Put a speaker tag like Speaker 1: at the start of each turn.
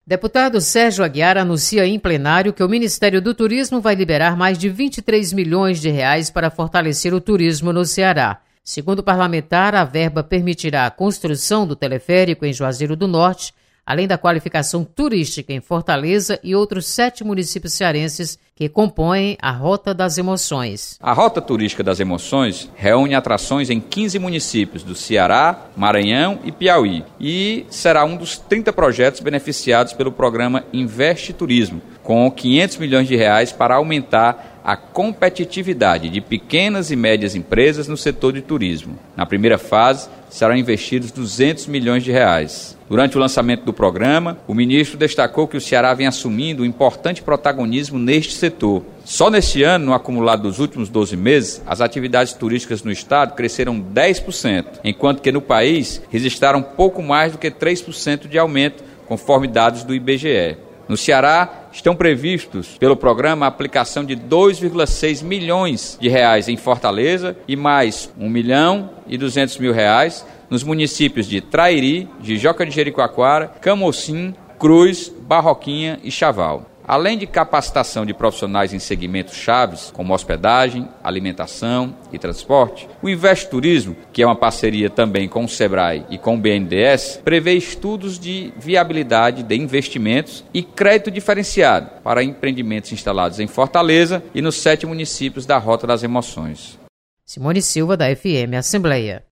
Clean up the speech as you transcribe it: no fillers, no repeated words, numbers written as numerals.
Speaker 1: Deputado Sérgio Aguiar anuncia em plenário que o Ministério do Turismo vai liberar mais de 23 milhões de reais para fortalecer o turismo no Ceará. Segundo o parlamentar, a verba permitirá a construção do teleférico em Juazeiro do Norte, além da qualificação turística em Fortaleza e outros 7 municípios cearenses que compõem a Rota das Emoções.
Speaker 2: A Rota Turística das Emoções reúne atrações em 15 municípios do Ceará, Maranhão e Piauí e será um dos 30 projetos beneficiados pelo programa Investe Turismo, com 500 milhões de reais para aumentar a competitividade de pequenas e médias empresas no setor de turismo. Na primeira fase, serão investidos 200 milhões de reais. Durante o lançamento do programa, o ministro destacou que o Ceará vem assumindo um importante protagonismo neste setor. Só neste ano, no acumulado dos últimos 12 meses, as atividades turísticas no estado cresceram 10%, enquanto que no país registraram pouco mais do que 3% de aumento, conforme dados do IBGE. No Ceará, estão previstos pelo programa a aplicação de 2,6 milhões de reais em Fortaleza e mais 1.200.000 reais nos municípios de Trairi, Jijoca de Jericoacoara, Camocim, Cruz, Barroquinha e Chaval. Além de capacitação de profissionais em segmentos chaves, como hospedagem, alimentação e transporte, o Investe Turismo, que é uma parceria também com o Sebrae e com o BNDES, prevê estudos de viabilidade de investimentos e crédito diferenciado para empreendimentos instalados em Fortaleza e nos 7 municípios da Rota das Emoções.
Speaker 1: Simone Silva, da FM Assembleia.